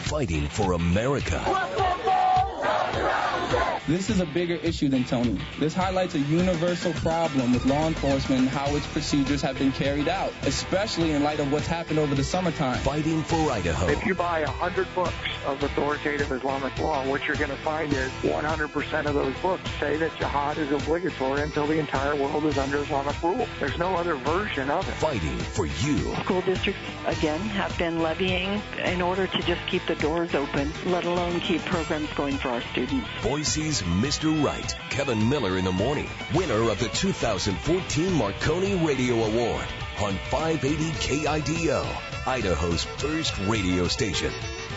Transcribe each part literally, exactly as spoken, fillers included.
fighting for America. This is a bigger issue than Tony. This highlights a universal problem with law enforcement and how its procedures have been carried out, especially in light of what's happened over the summertime. Fighting for Idaho. If you buy one hundred books of authoritative Islamic law, what you're going to find is one hundred percent of those books say that jihad is obligatory until the entire world is under Islamic rule. There's no other version of it. Fighting for you. School districts, again, have been levying in order to just keep the doors open, let alone keep programs going for our students. Boise's Mister Right, Kevin Miller in the morning, winner of the two thousand fourteen Marconi Radio Award on five eighty K I D O, Idaho's first radio station.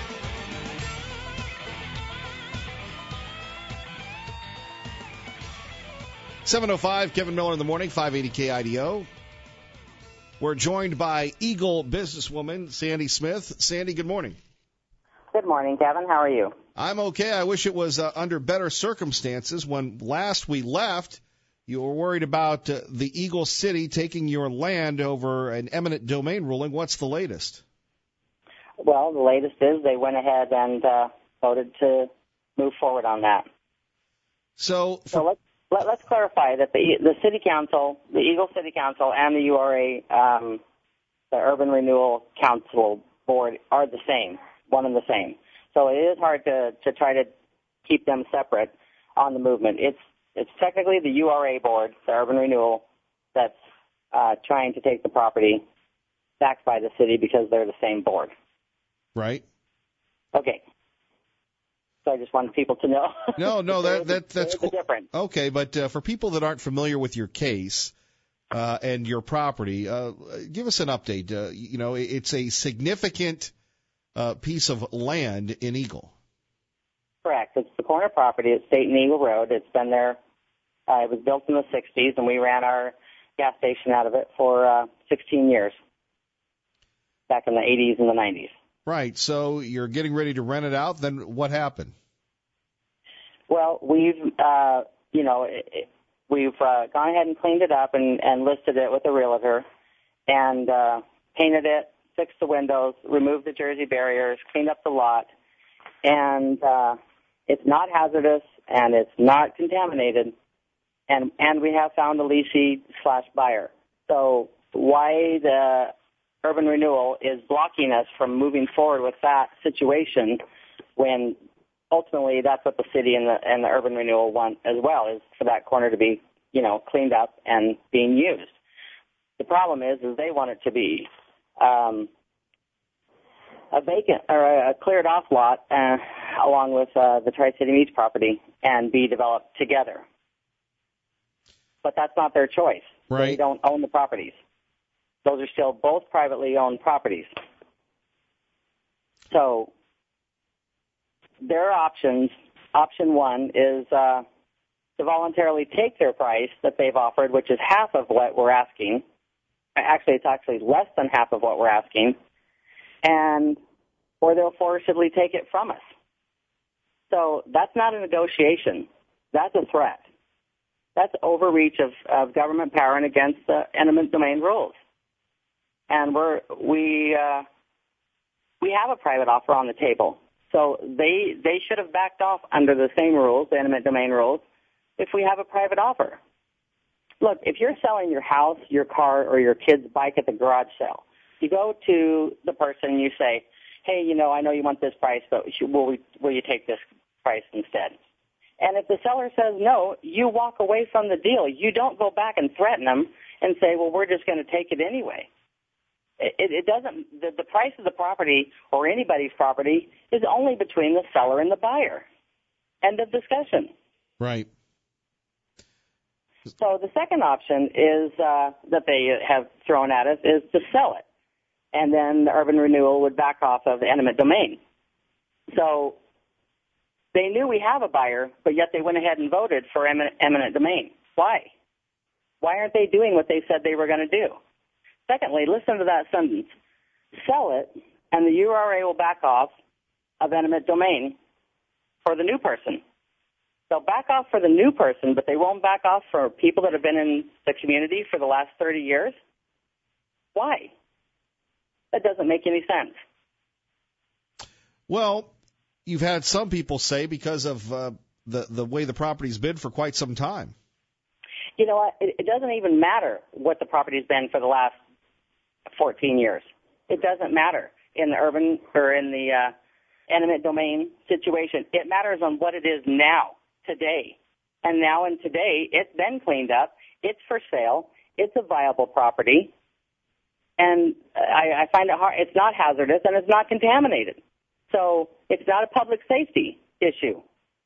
seven oh five, Kevin Miller in the morning, five eighty K I D O. We're joined by Eagle businesswoman Sandy Smith. Sandy, good morning. Good morning, Kevin. How are you? I'm okay. I wish it was uh, under better circumstances. When last we left, you were worried about uh, the Eagle City taking your land over an eminent domain ruling. What's the latest? Well, the latest is they went ahead and uh, voted to move forward on that. So, for- so let's, let, let's clarify that the the City Council, the Eagle City Council, and the U R A, um, the Urban Renewal Council Board, are the same, one and the same. So it is hard to, to try to keep them separate on the movement. It's it's technically the U R A board, the Urban Renewal, that's uh, trying to take the property backed by the city because they're the same board. Right. Okay. So I just wanted people to know. No, no, that, that that's cool. different. Okay, but uh, for people that aren't familiar with your case uh, and your property, uh, give us an update. Uh, you know, it's a significant uh, piece of land in Eagle. Correct. It's the corner property. It's State and Eagle Road. It's been there. Uh, it was built in the sixties, and we ran our gas station out of it for uh, sixteen years, back in the eighties and the nineties. Right. So you're getting ready to rent it out. Then what happened? Well, we've, uh, you know, it, we've uh, gone ahead and cleaned it up and, and listed it with a realtor and uh, painted it, fixed the windows, removed the Jersey barriers, cleaned up the lot. And uh, it's not hazardous and it's not contaminated. And, and we have found a leasee slash buyer. So why the Urban Renewal is blocking us from moving forward with that situation when ultimately that's what the city and the, and the Urban Renewal want as well, is for that corner to be, you know, cleaned up and being used. The problem is, is they want it to be um, a vacant or a cleared off lot uh, along with uh, the Tri-City Meats property and be developed together. But that's not their choice. Right. They don't own the properties. Those are still both privately owned properties. So their options, option one is uh, to voluntarily take their price that they've offered, which is half of what we're asking. Actually, it's actually less than half of what we're asking. And or they'll forcibly take it from us. So that's not a negotiation. That's a threat. That's overreach of, of government power and against the eminent domain rules. And we're, we, uh, we have a private offer on the table. So they, they should have backed off under the same rules, the eminent domain rules, if we have a private offer. Look, if you're selling your house, your car, or your kid's bike at the garage sale, you go to the person and you say, hey, you know, I know you want this price, but will, we, will you take this price instead? And if the seller says no, you walk away from the deal. You don't go back and threaten them and say, well, we're just going to take it anyway. It, it doesn't, the, the price of the property or anybody's property is only between the seller and the buyer. End of discussion. Right. So the second option is uh, that they have thrown at us is to sell it. And then the Urban Renewal would back off of the eminent domain. So they knew we have a buyer, but yet they went ahead and voted for eminent, eminent domain. Why? Why aren't they doing what they said they were going to do? Secondly, listen to that sentence. Sell it, and the U R A will back off of eminent domain for the new person. They'll back off for the new person, but they won't back off for people that have been in the community for the last thirty years? Why? That doesn't make any sense. Well, you've had some people say because of uh, the the way the property's been for quite some time. You know what? It, it doesn't even matter what the property's been for the last fourteen years. It doesn't matter in the urban or in the uh, eminent domain situation. It matters on what it is now, today. And now and today, it's been cleaned up. It's for sale. It's a viable property. And I, I find it hard. It's not hazardous and it's not contaminated. So it's not a public safety issue.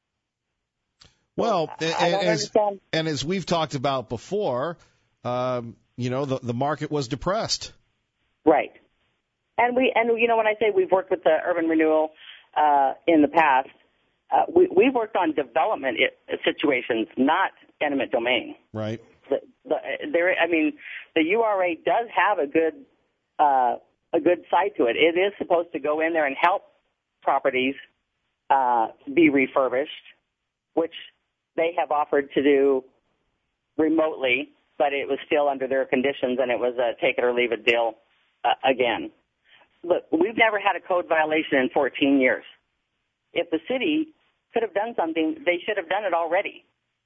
Well, I, and, I don't as, understand. and as we've talked about before, um, you know, the, the market was depressed. Right. And we, and you know, when I say we've worked with the urban renewal uh, in the past, uh, we, we've worked on development situations, not eminent domain. Right. The, the, there, I mean, the U R A does have a good, uh, a good side to it. It is supposed to go in there and help properties uh, be refurbished, which they have offered to do remotely, but it was still under their conditions, and it was a take it or leave it deal uh, again. Look, we've never had a code violation in fourteen years. If the city could have done something, they should have done it already.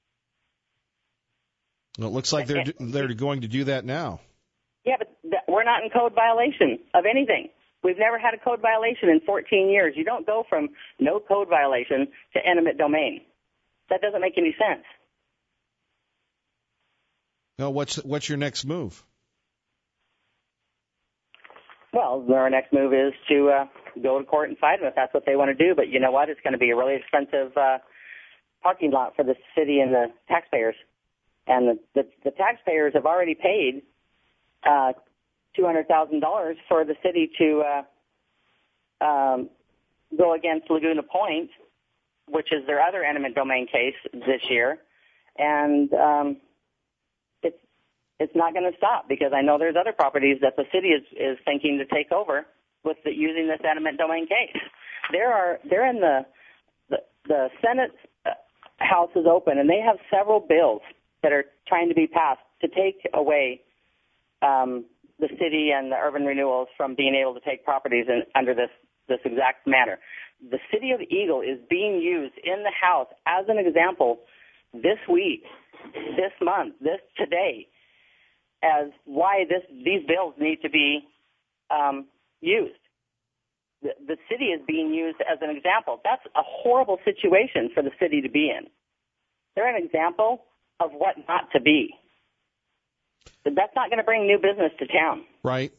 Well, it looks like they're they're going to do that now. Yeah, but th- we're not in code violation of anything. We've never had a code violation in fourteen years. You don't go from no code violation to eminent domain. That doesn't make any sense. No, what's what's your next move? Well, our next move is to uh, go to court and fight them if that's what they want to do. But you know what? It's going to be a really expensive uh, parking lot for the city and the taxpayers. And the, the, the taxpayers have already paid uh, two hundred thousand dollars for the city to uh, um, go against Laguna Point, which is their other eminent domain case this year. And um, it's it's not going to stop because I know there's other properties that the city is, is thinking to take over with the, using this eminent domain case. There are they're in the the, the Senate House is open, and they have several bills that are trying to be passed to take away um, the city and the urban renewals from being able to take properties in, under this, this exact manner. The city of Eagle is being used in the House as an example this week, this month, this today, as why this, these bills need to be um, used. The, the city is being used as an example. That's a horrible situation for the city to be in. They're an example of what not to be. But that's not going to bring new business to town. Right.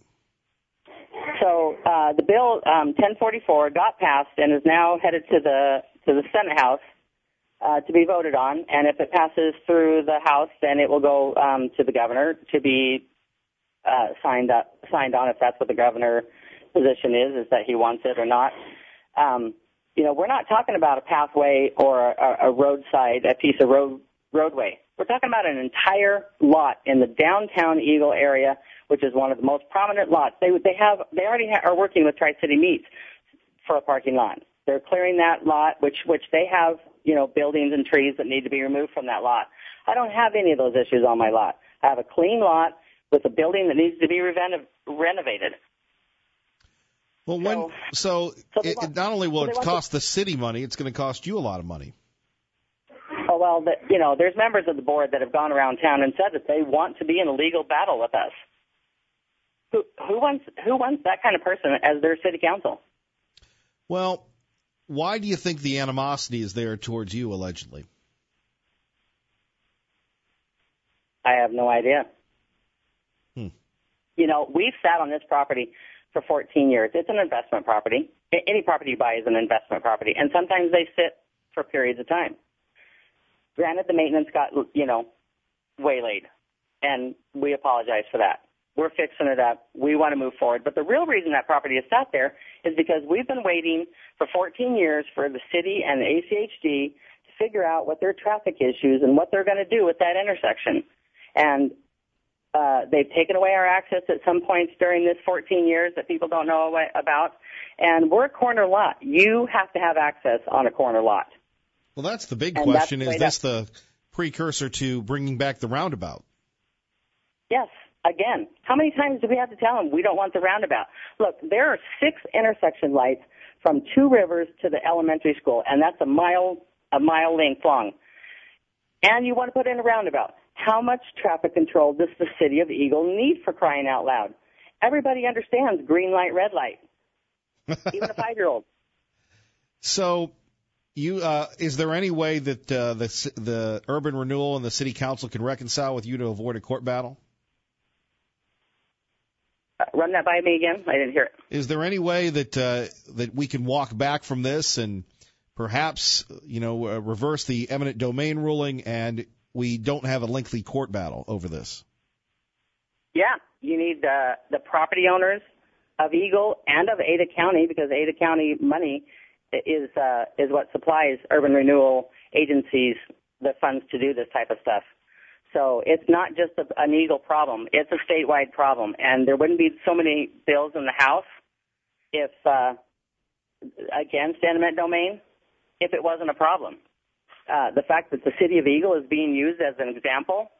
So uh, the bill um, ten forty-four got passed and is now headed to the to the Senate House uh, to be voted on. And if it passes through the House, then it will go um, to the governor to be uh, signed up signed on. If that's what the governor position is, is that he wants it or not. Um, you know, we're not talking about a pathway or a, a roadside, a piece of road roadway. We're talking about an entire lot in the downtown Eagle area, which is one of the most prominent lots. They they have they already ha- are working with Tri-City Meats for a parking lot. They're clearing that lot, which which they have, you know, buildings and trees that need to be removed from that lot. I don't have any of those issues on my lot. I have a clean lot with a building that needs to be reno- renovated. Well, when so, so it, want, not only will so it cost to, the city money, it's going to cost you a lot of money. Oh, well, the, you know, there's members of the board that have gone around town and said that they want to be in a legal battle with us. Who, who wants who wants that kind of person as their city council? Well, why do you think the animosity is there towards you, allegedly? I have no idea. Hmm. You know, we've sat on this property for fourteen years. It's an investment property. Any property you buy is an investment property, and sometimes they sit for periods of time. Granted, the maintenance got, you know, waylaid, and we apologize for that. We're fixing it up. We want to move forward. But the real reason that property is sat there is because we've been waiting for fourteen years for the city and the A C H D to figure out what their traffic issues and what they're going to do with that intersection. And uh, they've taken away our access at some points during this fourteen years that people don't know about. And we're a corner lot. You have to have access on a corner lot. Well, that's the big and question. The is this the precursor to bringing back the roundabout? Yes. Again, how many times do we have to tell them we don't want the roundabout? Look, there are six intersection lights from Two Rivers to the elementary school, and that's a mile, a mile length long. And you want to put in a roundabout. How much traffic control does the city of Eagle need, for crying out loud? Everybody understands green light, red light, even a five-year-old. So, you uh, is there any way that uh, the the urban renewal and the city council can reconcile with you to avoid a court battle? Uh, run that by me again. I didn't hear it. Is there any way that uh, that we can walk back from this and perhaps, you know, uh, reverse the eminent domain ruling and we don't have a lengthy court battle over this? Yeah, you need uh, the property owners of Eagle and of Ada County, because Ada County money is uh, is what supplies urban renewal agencies the funds to do this type of stuff. So it's not just a, an Eagle problem. It's a statewide problem. And there wouldn't be so many bills in the House if, uh, against eminent domain, if it wasn't a problem. Uh, the fact that the city of Eagle is being used as an example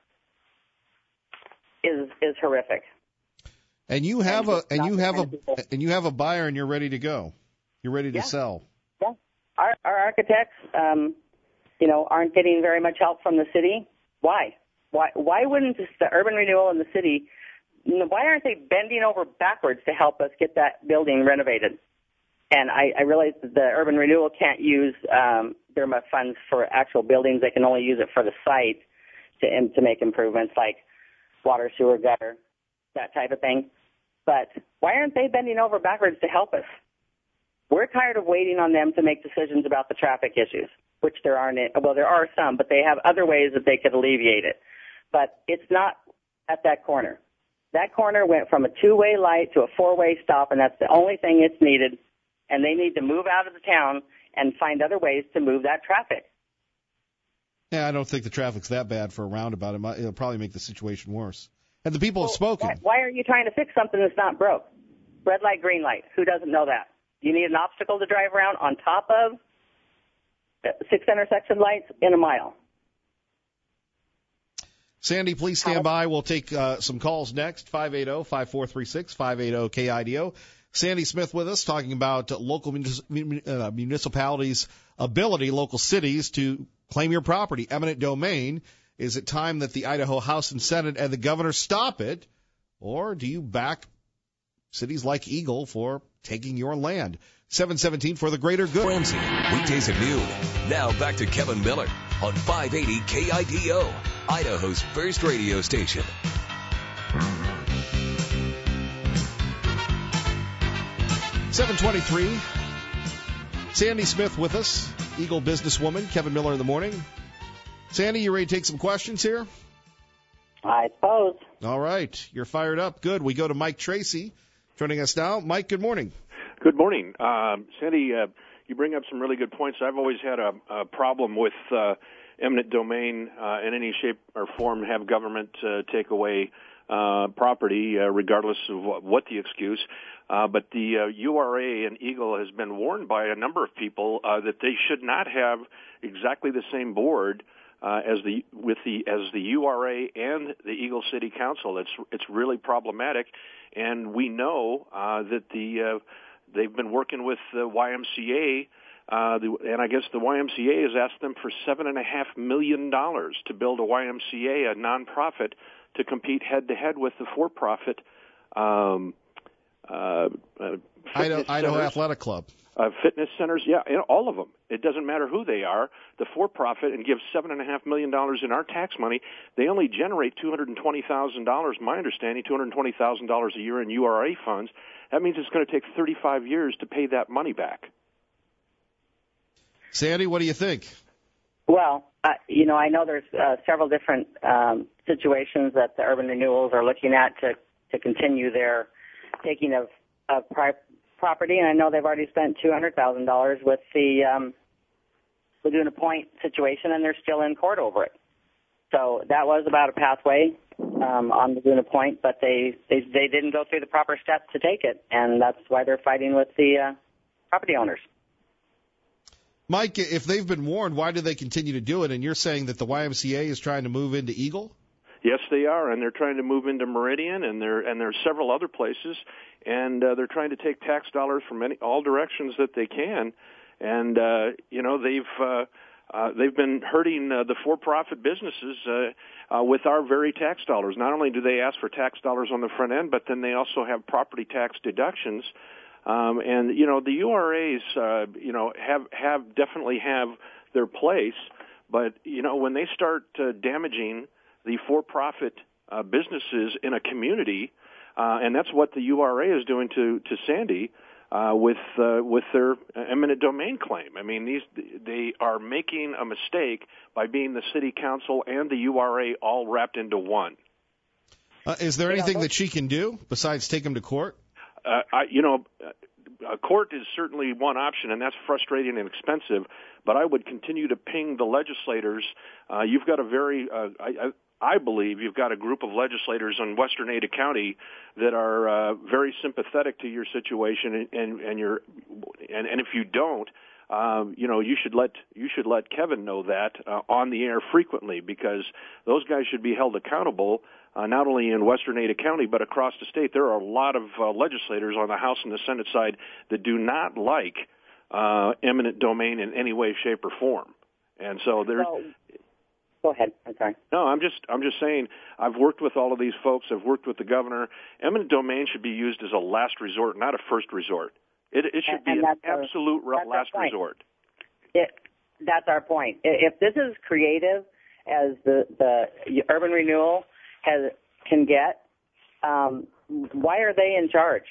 is is horrific. And you have and a and you have a people. and you have a buyer and you're ready to go. You're ready to yeah. sell. Yeah. Our, our architects, um, you know, aren't getting very much help from the city. Why? Why, why wouldn't the urban renewal in the city, why aren't they bending over backwards to help us get that building renovated? And I, I realize that the urban renewal can't use um, their funds for actual buildings. They can only use it for the site to to make improvements like water, sewer, gutter, that type of thing. But why aren't they bending over backwards to help us? We're tired of waiting on them to make decisions about the traffic issues, which there aren't. Well, there are some, but they have other ways that they could alleviate it. But it's not at that corner. That corner went from a two-way light to a four-way stop, and that's the only thing it's needed. And they need to move out of the town and find other ways to move that traffic. Yeah, I don't think the traffic's that bad for a roundabout. It might, it'll probably make the situation worse. And the people well, have spoken. Why, why are you trying to fix something that's not broke? Red light, green light. Who doesn't know that? You need an obstacle to drive around on top of six intersection lights in a mile. Sandy, please stand by. We'll take uh, some calls next. five eight zero, five four three six, five eight zero K I D O. Sandy Smith with us, talking about local munis- uh, municipalities' ability, local cities, to claim your property. Eminent domain. Is it time that the Idaho House and Senate and the governor stop it? Or do you back cities like Eagle for taking your land? seven seventeen for the greater good. Ramsey, weekdays at noon. Now back to Kevin Miller on five eighty K I D O, Idaho's first radio station. seven twenty-three. Sandy Smith with us, Eagle businesswoman. Kevin Miller in the morning. Sandy, you ready to take some questions here? I suppose. All right. You're fired up. Good. We go to Mike Tracy joining us now. Mike, good morning. Good morning. Um, Sandy, uh, you bring up some really good points. I've always had a, a problem with uh, eminent domain uh, in any shape or form, have government uh, take away uh, property, uh, regardless of what, what the excuse. Uh, but the uh, U R A and Eagle has been warned by a number of people uh, that they should not have exactly the same board uh, as the with the as the U R A and the Eagle City Council. It's it's really problematic, and we know uh, that the uh, they've been working with the Y M C A, uh, the, and I guess the Y M C A has asked them for seven and a half million dollars to build a Y M C A, a nonprofit, to compete head to head with the for-profit. Um, Uh, uh, Idaho, Idaho centers, Athletic Club. Uh, fitness centers, yeah, all of them. It doesn't matter who they are. The for-profit, and give seven and a half million dollars in our tax money. They only generate two hundred and twenty thousand dollars. My understanding, two hundred and twenty thousand dollars a year in U R A funds. That means it's going to take thirty-five years to pay that money back. Sandy, what do you think? Well, uh, you know, I know there's uh, several different um, situations that the urban renewals are looking at to to continue their taking of, of pri- property, and I know they've already spent two hundred thousand dollars with the um, Laguna Point situation, and they're still in court over it. So that was about a pathway um, on Laguna Point, but they, they they didn't go through the proper steps to take it, and that's why they're fighting with the uh, property owners. Mike, if they've been warned, why do they continue to do it? And you're saying that the Y M C A is trying to move into Eagle? Yes, they are, and they're trying to move into Meridian, and there and there are several other places. and uh, they're trying to take tax dollars from any, all directions that they can, and uh, you know they've uh, uh, they've been hurting uh, the for-profit businesses uh, uh, with our very tax dollars. Not only do they ask for tax dollars on the front end, but then they also have property tax deductions. Um, and you know the U R As, uh, you know, have have definitely have their place, but you know when they start uh, damaging the for-profit uh, businesses in a community, uh, and that's what the U R A is doing to to Sandy uh, with uh, with their eminent domain claim. I mean, these they are making a mistake by being the city council and the U R A all wrapped into one. Uh, is there anything that she can do besides take them to court? Uh, I, you know, a court is certainly one option, and that's frustrating and expensive. But I would continue to ping the legislators. Uh, you've got a very, uh, I, I believe, you've got a group of legislators in Western Ada County that are uh, very sympathetic to your situation, and and, and you're, and, and if you don't, um, you know, you should let you should let Kevin know that uh, on the air frequently, because those guys should be held accountable. Uh, not only in Western Ada County, but across the state. There are a lot of uh, legislators on the House and the Senate side that do not like uh, eminent domain in any way, shape, or form. And so there's. So, go ahead. I'm sorry. No, I'm just I'm just saying. I've worked with all of these folks. I've worked with the governor. Eminent domain should be used as a last resort, not a first resort. It, it should and, be and an absolute our, last resort. It, that's our point. If this is creative as the the urban renewal has, can get, um, why are they in charge?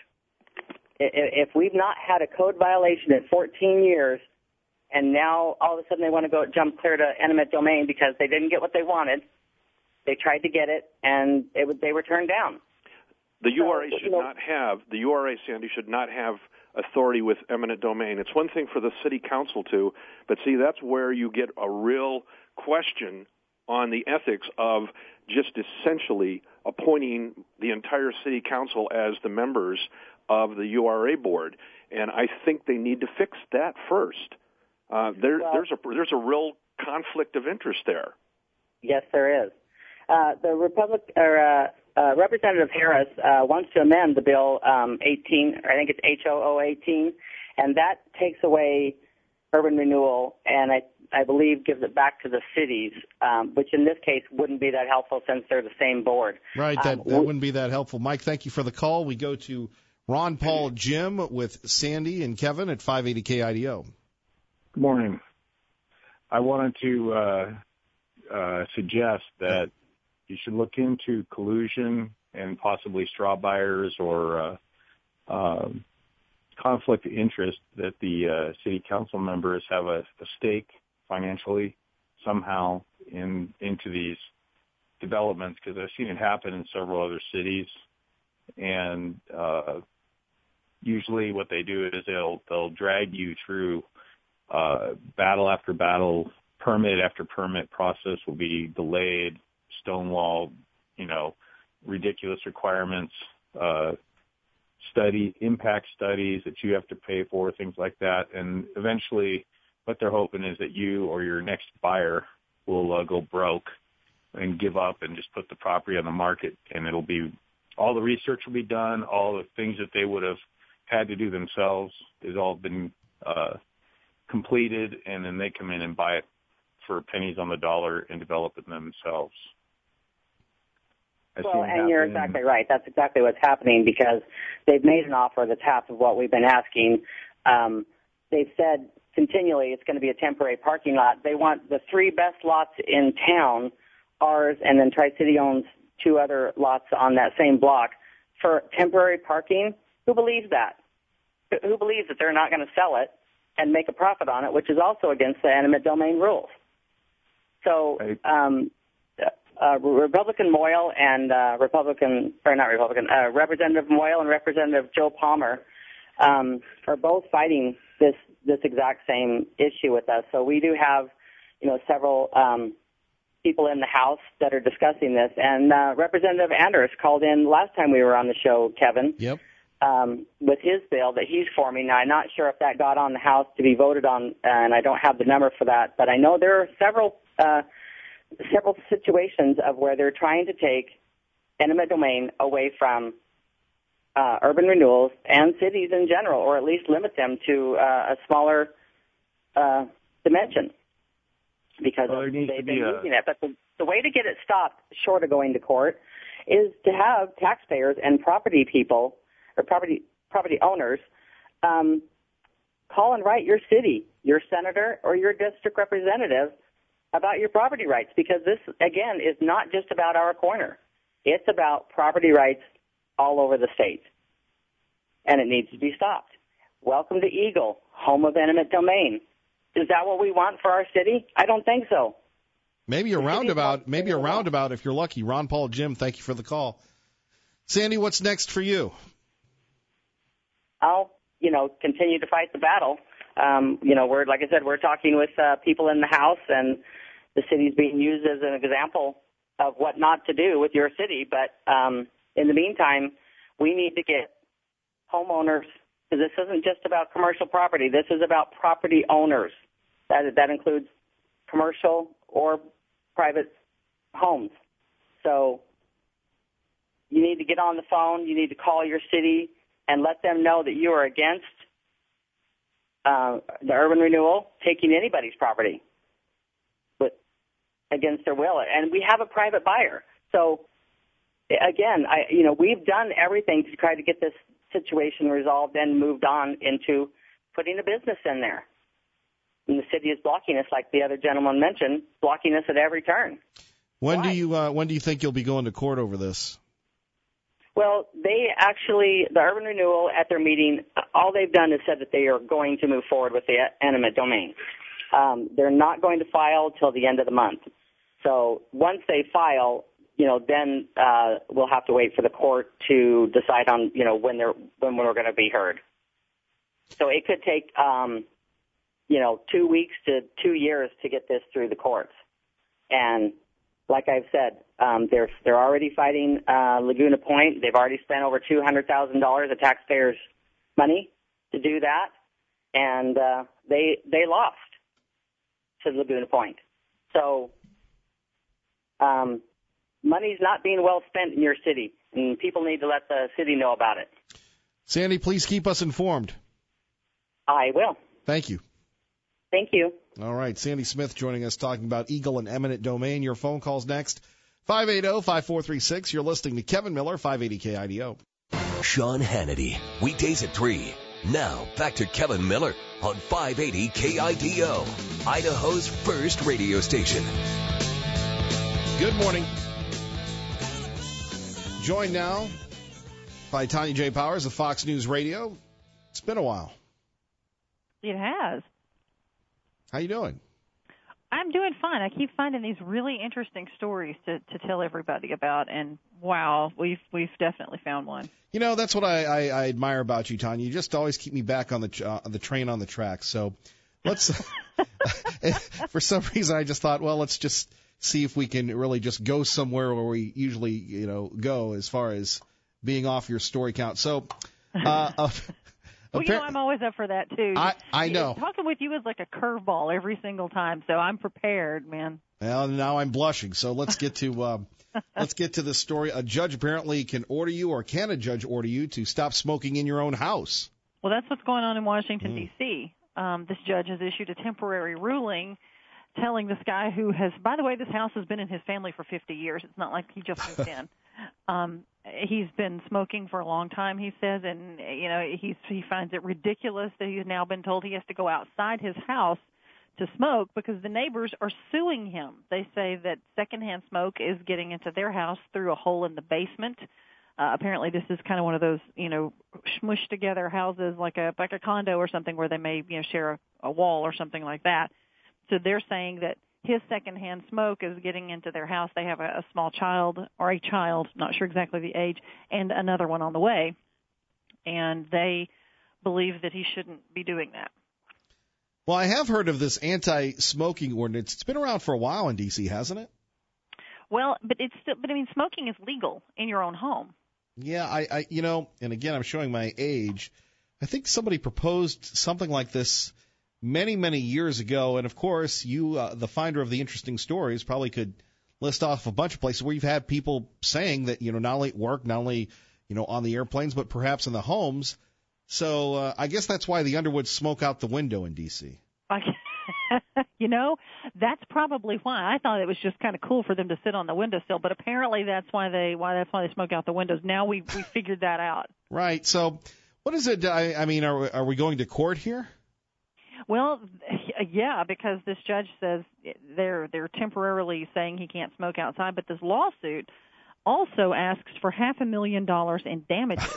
If we've not had a code violation in fourteen years, and now all of a sudden they want to go jump clear to eminent domain because they didn't get what they wanted, they tried to get it, and it was, they were turned down. The U R A so, should you know, not have, the U R A, Sandy, should not have authority with eminent domain. It's one thing for the city council to, but see, that's where you get a real question on the ethics of just essentially appointing the entire city council as the members of the U R A board. And I think they need to fix that first. Uh, there, well, there's a there's a real conflict of interest there. Yes, there is. Uh, the Republic, or uh, uh, Representative Harris uh, wants to amend the bill um, eighteen, or I think it's H O O eighteen, and that takes away urban renewal, and I I believe gives it back to the cities, um, which in this case wouldn't be that helpful since they're the same board. Right, that, um, that wouldn't be that helpful. Mike, thank you for the call. We go to Ron Paul Jim with Sandy and Kevin at five eighty K I D O. Good morning. I wanted to uh, uh, suggest that you should look into collusion and possibly straw buyers or uh, uh, conflict of interest that the uh, city council members have a, a stake financially somehow in into these developments, because I've seen it happen in several other cities. And uh, usually what they do is they'll they'll drag you through uh, battle after battle, permit after permit process will be delayed, stonewalled, you know, ridiculous requirements, uh, study, impact studies that you have to pay for, things like that. And eventually what they're hoping is that you or your next buyer will uh, go broke and give up and just put the property on the market, and it'll be, all the research will be done, all the things that they would have had to do themselves has all been uh, completed, and then they come in and buy it for pennies on the dollar and develop it themselves. I've well, and you're exactly right. That's exactly what's happening, because they've made an offer that's half of what we've been asking. Um, they've said continually it's going to be a temporary parking lot. They want the three best lots in town, ours, and then Tri-City owns two other lots on that same block for temporary parking. Who believes that? Who believes that they're not going to sell it and make a profit on it, which is also against the eminent domain rules? So, um, uh, Republican Moyle and uh, Republican, or not Republican, uh, Representative Moyle and Representative Joe Palmer um, are both fighting this this exact same issue with us. So we do have, you know, several um, people in the House that are discussing this. And uh, Representative Anders called in last time we were on the show, Kevin. Yep. Um, with his bill that he's forming. Now, I'm not sure if that got on the House to be voted on, and I don't have the number for that, but I know there are several uh, several situations of where they're trying to take eminent domain away from uh, urban renewals and cities in general, or at least limit them to uh, a smaller uh, dimension, because well, they've been a... using it. But the, the way to get it stopped, short of going to court, is to have taxpayers and property people or property property owners um, call and write your city, your senator, or your district representative about your property rights, because this, again, is not just about our corner. It's about property rights all over the state, and it needs to be stopped. Welcome to Eagle, home of eminent domain. Is that what we want for our city? I don't think so. Maybe a roundabout, maybe a roundabout if you're lucky. Ron Paul, Jim, thank you for the call. Sandy, what's next for you? I'll, you know, continue to fight the battle. Um, you know, we're, like I said, we're talking with uh, people in the House, and the city's being used as an example of what not to do with your city. But um, in the meantime, we need to get homeowners, because this isn't just about commercial property. This is about property owners. That that includes commercial or private homes. So you need to get on the phone. You need to call your city and let them know that you are against uh, the urban renewal taking anybody's property with against their will. And we have a private buyer. So again, I you know we've done everything to try to get this situation resolved and moved on into putting a business in there. And the city is blocking us, like the other gentleman mentioned, blocking us at every turn. When Why? do you uh, when do you think you'll be going to court over this? Well, they actually, the urban renewal at their meeting, all they've done is said that they are going to move forward with the eminent domain. Um, they're not going to file till the end of the month. So once they file, you know, then uh, we'll have to wait for the court to decide on, you know, when they're when we're going to be heard. So it could take, um, you know, two weeks to two years to get this through the courts. And like I've said, um, they're they're already fighting uh, Laguna Point. They've already spent over two hundred thousand dollars of taxpayers' money to do that, and uh, they they lost to Laguna Point. So um, money's not being well spent in your city, and people need to let the city know about it. Sandy, please keep us informed. I will. Thank you. Thank you. All right, Sandy Smith joining us talking about Eagle and eminent domain. Your phone calls next. five eight zero, five four three six. You're listening to Kevin Miller, five eighty K I D O. Sean Hannity, weekdays at three. Now, back to Kevin Miller on five eighty K I D O, Idaho's first radio station. Good morning. Joined now by Tanya J. Powers of Fox News Radio. It's been a while. It has. How you doing? I'm doing fine. I keep finding these really interesting stories to, to tell everybody about, and wow, we've we've definitely found one. You know, that's what I, I, I admire about you, Tanya. You just always keep me back on the uh, the train on the track. So let's. For some reason, I just thought, well, let's just see if we can really just go somewhere where we usually, you know, go as far as being off your story count. So. Uh, uh, Well, you know, I'm always up for that, too. I, I know. Talking with you is like a curveball every single time, so I'm prepared, man. Well, now I'm blushing, so let's get to uh, let's get to this story. A judge apparently can order you, or can a judge order you, to stop smoking in your own house? Well, that's what's going on in Washington, Mm. D C Um, this judge has issued a temporary ruling telling this guy who has, by the way, this house has been in his family for fifty years. It's not like he just moved in. Um, he's been smoking for a long time, he says, and, you know, he's, he finds it ridiculous that he's now been told he has to go outside his house to smoke because the neighbors are suing him. They say that secondhand smoke is getting into their house through a hole in the basement. Uh, apparently this is kind of one of those, you know, smushed together houses like a like a condo or something where they may, you know, share a, a wall or something like that. So they're saying that his secondhand smoke is getting into their house. They have a, a small child or a child, not sure exactly the age, and another one on the way. And they believe that he shouldn't be doing that. Well, I have heard of this anti-smoking ordinance. It's been around for a while in D C, hasn't it? Well, but it's still, but I mean, smoking is legal in your own home. Yeah, I, I, you know, and again, I'm showing my age. I think somebody proposed something like this many, many years ago. And of course, you, uh, the finder of the interesting stories, probably could list off a bunch of places where you've had people saying that, you know, not only at work, not only, you know, on the airplanes, but perhaps in the homes. So uh, I guess that's why the Underwoods smoke out the window in D C. You know, that's probably why. I thought it was just kind of cool for them to sit on the windowsill, but apparently that's why they why that's why they smoke out the windows. Now we we figured that out. Right. So what is it? I, I mean, are are we going to court here? Well, yeah, because this judge says they're they're temporarily saying he can't smoke outside, but this lawsuit also asks for half a million dollars in damages.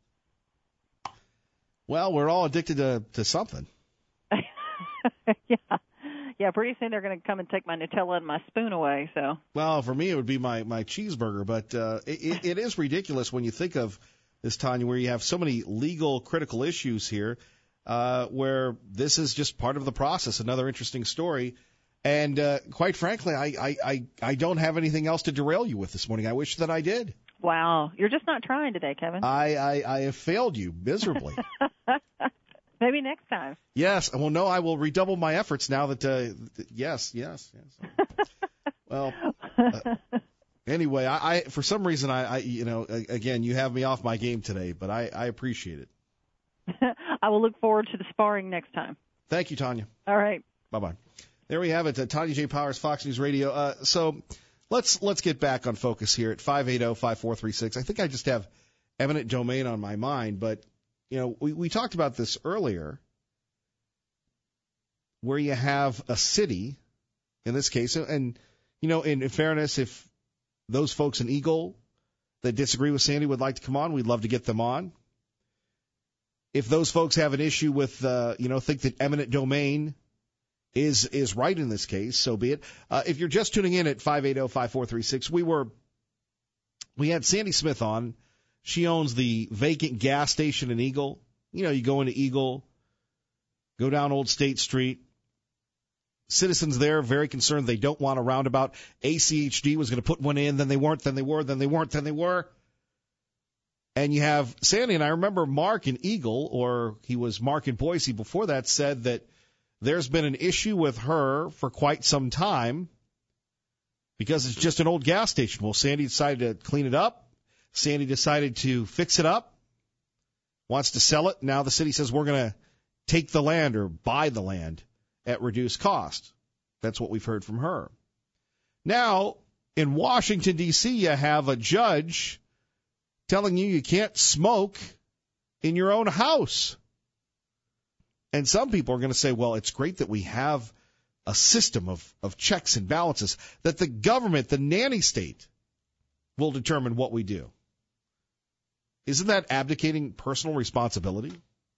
Well, we're all addicted to, to something. yeah. Yeah, pretty soon they're going to come and take my Nutella and my spoon away. So. Well, for me, it would be my, my cheeseburger. But uh, it, it is ridiculous when you think of this, Tanya, where you have so many legal critical issues here uh, where this is just part of the process. Another interesting story. And uh, quite frankly, I, I, I, I don't have anything else to derail you with this morning. I wish that I did. Wow. You're just not trying today, Kevin. I, I, I have failed you miserably. Maybe next time. Yes. Well, no, I will redouble my efforts now that, uh, th- yes, yes, yes. Well, uh, anyway, I, I, for some reason, I, I, you know, again, you have me off my game today, but I, I appreciate it. I will look forward to the sparring next time. Thank you, Tanya. All right. Bye-bye. There we have it. Uh, Tanya J. Powers, Fox News Radio. Uh, so let's, let's get back on focus here at five eight zero, five four three six. I think I just have eminent domain on my mind, but you know, we, we talked about this earlier, where you have a city, in this case, and, you know, in, in fairness, if those folks in Eagle that disagree with Sandy would like to come on, we'd love to get them on. If those folks have an issue with, uh, you know, think that eminent domain is is right in this case, so be it. Uh, if you're just tuning in at five eight zero, five four three six, we were, we had Sandy Smith on. She owns the vacant gas station in Eagle. You know, you go into Eagle, go down Old State Street. Citizens there very concerned. They don't want a roundabout. A C H D was going to put one in, then they weren't, then they were, then they weren't, then they were. And you have Sandy, and I remember Mark in Eagle, or he was Mark in Boise before that, said that there's been an issue with her for quite some time because it's just an old gas station. Well, Sandy decided to clean it up. Sandy decided to fix it up, wants to sell it. Now the city says we're going to take the land or buy the land at reduced cost. That's what we've heard from her. Now, in Washington, D C, you have a judge telling you you can't smoke in your own house. And some people are going to say, well, it's great that we have a system of, of checks and balances, that the government, the nanny state, will determine what we do. Isn't that abdicating personal responsibility?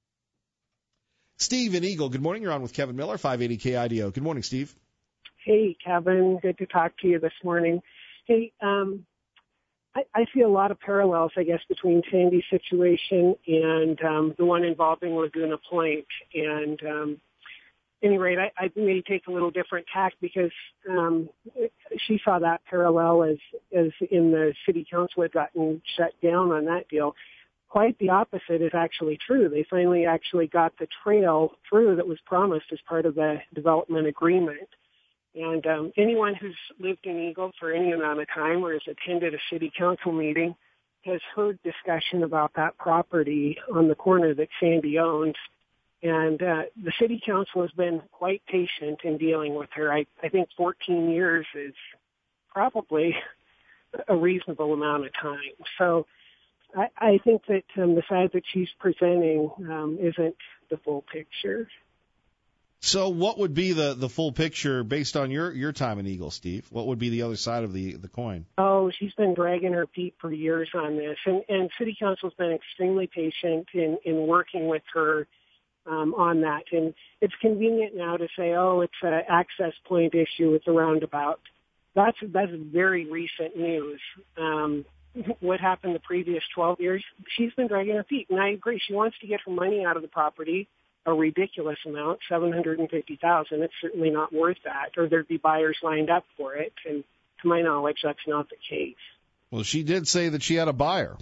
Steve in Eagle, good morning. You're on with Kevin Miller, five eighty K I D O. Good morning, Steve. Hey, Kevin. Good to talk to you this morning. Hey, um, I, I see a lot of parallels, I guess, between Sandy's situation and um, the one involving Laguna Point. And um, at any rate, I, I may take a little different tack because um, she saw that parallel as, as in the city council had gotten shut down on that deal. Quite the opposite is actually true. They finally actually got the trail through that was promised as part of the development agreement. And um, anyone who's lived in Eagle for any amount of time or has attended a city council meeting has heard discussion about that property on the corner that Sandy owns. And uh, the city council has been quite patient in dealing with her. I, I think fourteen years is probably a reasonable amount of time. So I, I think that um, the side that she's presenting um, isn't the full picture. So what would be the, the full picture based on your, your time in Eagle, Steve? What would be the other side of the, the coin? Oh, she's been dragging her feet for years on this. And, and City Council's been extremely patient in, in working with her um, on that. And it's convenient now to say, oh, it's an access point issue with the roundabout. That's, that's very recent news. Um, what happened the previous twelve years? She's been dragging her feet. And I agree. She wants to get her money out of the property. A ridiculous amount, seven hundred fifty thousand dollars. It's certainly not worth that, or there'd be buyers lined up for it. And to my knowledge, that's not the case. Well, she did say that she had a buyer.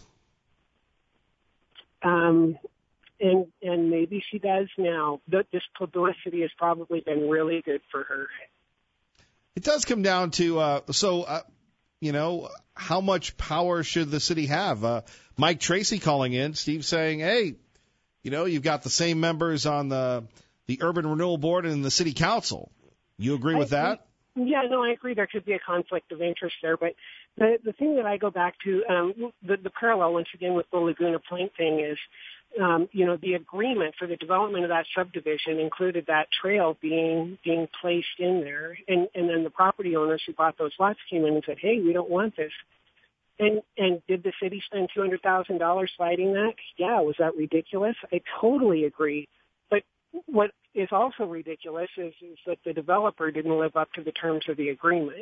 Um, and and maybe she does now. This publicity has probably been really good for her. It does come down to, uh, so uh, you know, how much power should the city have? Uh, Mike Tracy calling in, Steve saying, hey, you know, you've got the same members on the the Urban Renewal Board and the City Council. You agree with I, that? Yeah, no, I agree there could be a conflict of interest there. But the, the thing that I go back to, um, the, the parallel, once again, with the Laguna Point thing is, um, you know, the agreement for the development of that subdivision included that trail being being placed in there. And, and then the property owners who bought those lots came in and said, hey, we don't want this. And and did the city spend two hundred thousand dollars sliding that? Yeah, was that ridiculous? I totally agree. But what is also ridiculous is, is that the developer didn't live up to the terms of the agreement.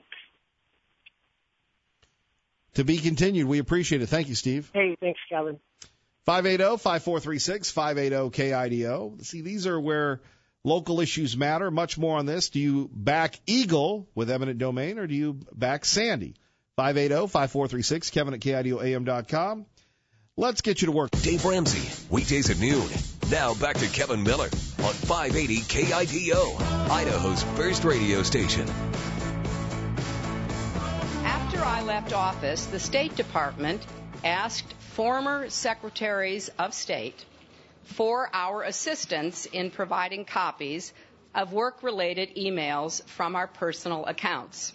To be continued. We appreciate it. Thank you, Steve. Hey, thanks, Kevin. five eight zero, five four three six, five eight zero K I D O. See, these are where local issues matter. Much more on this. Do you back Eagle with eminent domain or do you back Sandy? five eight zero, five four three six, Kevin at K I D O A M dot com. Let's get you to work. Dave Ramsey, weekdays at noon. Now back to Kevin Miller on five eighty K I D O, Idaho's first radio station. After I left office, the State Department asked former secretaries of state for our assistance in providing copies of work-related emails from our personal accounts.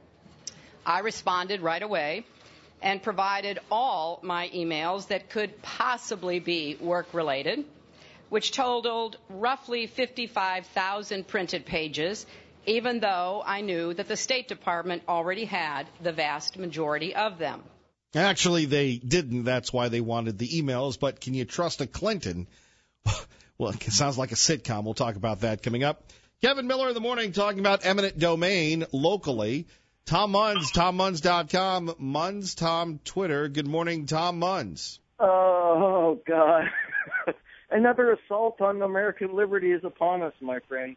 I responded right away and provided all my emails that could possibly be work-related, which totaled roughly fifty-five thousand printed pages, even though I knew that the State Department already had the vast majority of them. Actually, they didn't. That's why they wanted the emails. But can you trust a Clinton? Well, it sounds like a sitcom. We'll talk about that coming up. Kevin Miller in the morning talking about eminent domain locally. Tom Munns, tom munns dot com, Munns Tom Twitter. Good morning, Tom Munns. Oh, God. Another assault on American liberty is upon us, my friend.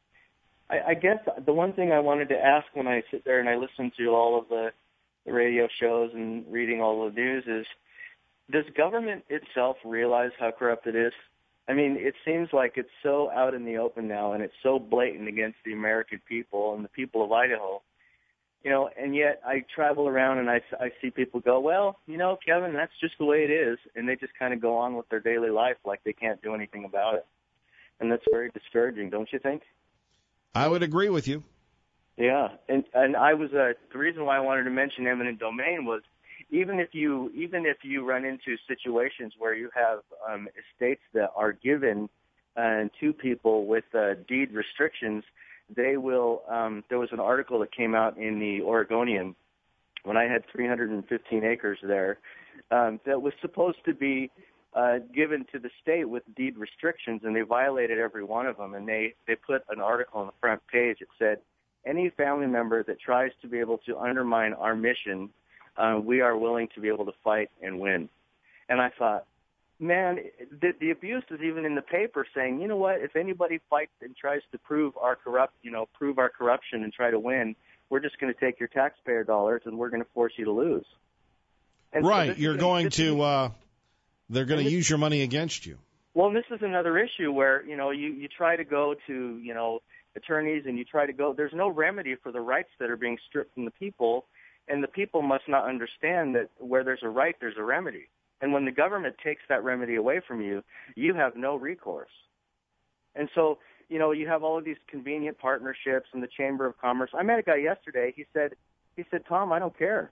I, I guess the one thing I wanted to ask when I sit there and I listen to all of the, the radio shows and reading all the news is, does government itself realize how corrupt it is? I mean, it seems like it's so out in the open now, and it's so blatant against the American people and the people of Idaho. You know, and yet I travel around and I, I see people go, well, you know, Kevin, that's just the way it is. And they just kind of go on with their daily life like they can't do anything about it. And that's very discouraging, don't you think? I would agree with you. Yeah. And and I was, uh, the reason why I wanted to mention eminent domain was even if you, even if you run into situations where you have um, estates that are given uh, to people with uh, deed restrictions, they will, um, there was an article that came out in the Oregonian when I had three hundred fifteen acres there um, that was supposed to be uh, given to the state with deed restrictions, and they violated every one of them. And they, they put an article on the front page that said, any family member that tries to be able to undermine our mission, uh, we are willing to be able to fight and win. And I thought, man, the, the abuse is even in the paper saying, you know what, if anybody fights and tries to prove our corrupt, you know, prove our corruption and try to win, we're just going to take your taxpayer dollars and we're going to force you to lose. And right. So You're is, going to, uh, they're going to use your money against you. Well, this is another issue where, you know, you, you try to go to, you know, attorneys and you try to go, there's no remedy for the rights that are being stripped from the people, and the people must not understand that where there's a right, there's a remedy. And when the government takes that remedy away from you, you have no recourse. And so, you know, you have all of these convenient partnerships and the Chamber of Commerce. I met a guy yesterday. He said, he said, Tom, I don't care.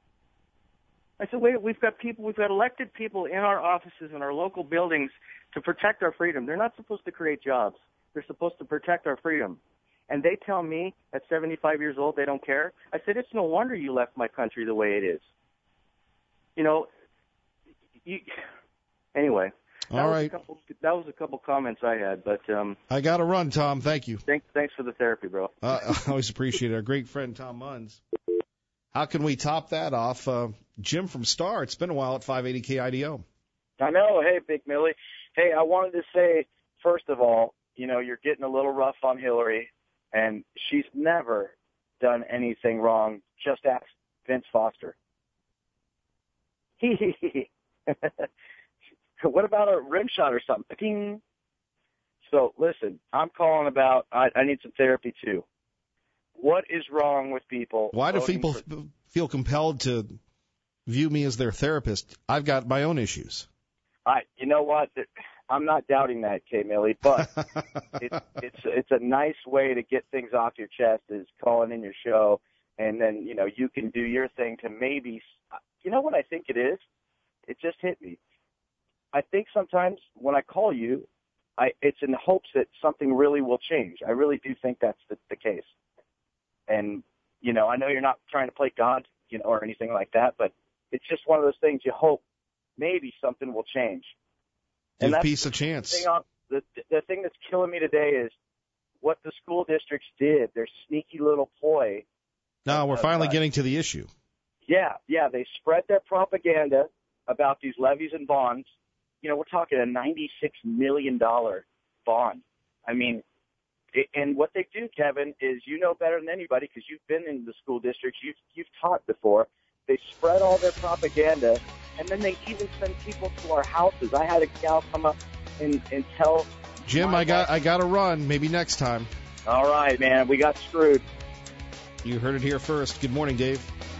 I said, wait, we've got people, we've got elected people in our offices in our local buildings to protect our freedom. They're not supposed to create jobs. They're supposed to protect our freedom. And they tell me at seventy-five years old they don't care. I said, it's no wonder you left my country the way it is. You know, You, anyway, that all was right. A couple, that was a couple comments I had, but um, I got to run, Tom. Thank you. Thanks, thanks for the therapy, bro. Uh, I always appreciate it. Our great friend Tom Munns. How can we top that off? Uh, Jim from Star. It's been a while at five eighty K I D O. I know. Hey, Big Millie. Hey, I wanted to say first of all, you know, you're getting a little rough on Hillary, and she's never done anything wrong. Just ask Vince Foster. What about a rim shot or something? Ding. So listen, I'm calling about. I, I need some therapy too. What is wrong with people? Why do voting people for, feel compelled to view me as their therapist. I've got my own issues. I, you know what? I'm not doubting that, Kay Millie, but it, it's it's a nice way to get things off your chest is calling in your show, and then you know you can do your thing to maybe. You know what I think it is? It just hit me. I think sometimes when I call you, I it's in hopes that something really will change. I really do think that's the, the case. And you know, I know you're not trying to play God, you know, or anything like that, but it's just one of those things you hope maybe something will change. Give and that's peace a chance. The thing, on, the, the thing that's killing me today is what the school districts did, their sneaky little ploy. No, we're finally uh, getting to the issue. Yeah, yeah, they spread their propaganda about these levies and bonds. You know, we're talking a ninety-six million dollars bond. I mean, it, and what they do, Kevin, is you know better than anybody because you've been in the school districts, you've, you've taught before. They spread all their propaganda, and then they even send people to our houses. I had a gal come up and, and tell Jim, I got I got to run. Maybe next time. All right, man. We got screwed. You heard it here first. Good morning, Dave.